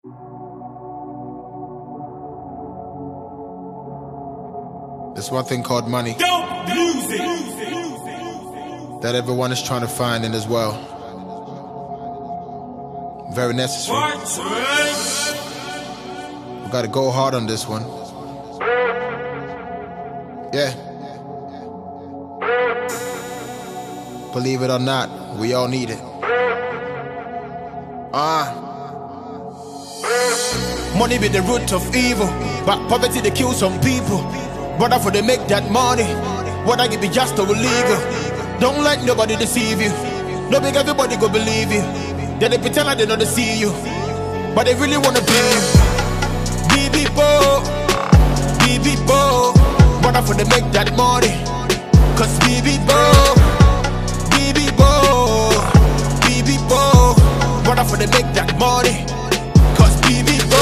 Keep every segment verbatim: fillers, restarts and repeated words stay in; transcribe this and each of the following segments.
There's one thing called money Dope music that everyone is trying to find in this world. Very necessary. We gotta go hard on this one. Yeah. Believe it or not, we all need it. Ah. Uh. Money be the root of evil, but poverty they kill some people. Brother, for they make that money, what I give be just or illegal. Don't let nobody deceive you. No big everybody go believe you. Then they pretend like they don't see you, but they really wanna be you. B B Bo, B B Bo. Brother, for they make that money, cause B B Bo, B B Bo, B B Bo. Brother, for they make that money, cause B B Bo.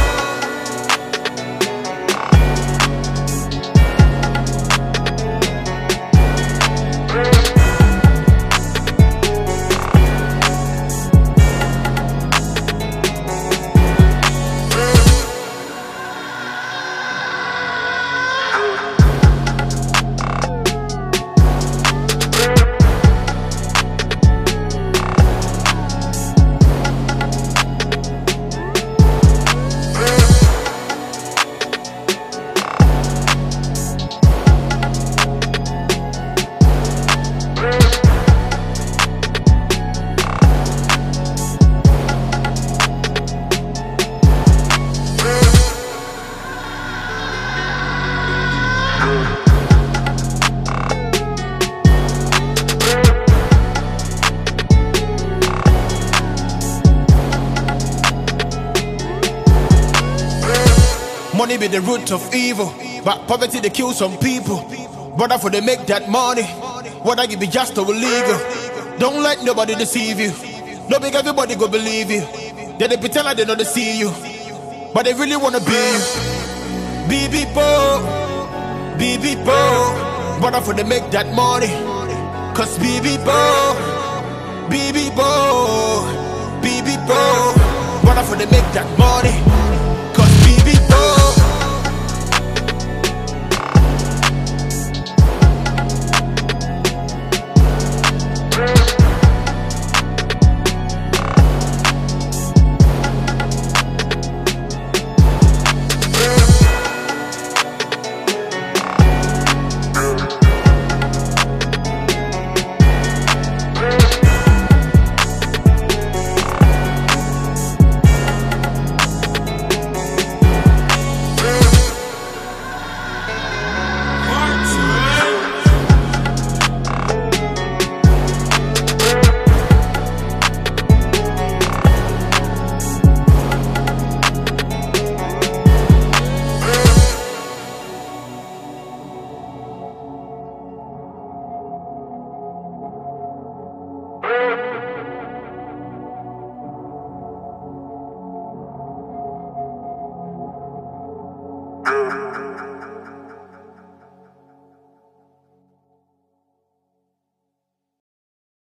Money be the root of evil, but poverty they kill some people. Brother, for they make that money, what I give be just or illegal. Don't let nobody deceive you. No big everybody go believe you. Then they pretend like they don't see you, but they really wanna be you. B B Bo, B B Bo. Brother, for they make that money, cause B B Bo, B B Bo, B B Bo. Brother, for they make that money, cause B B Bo. Uh.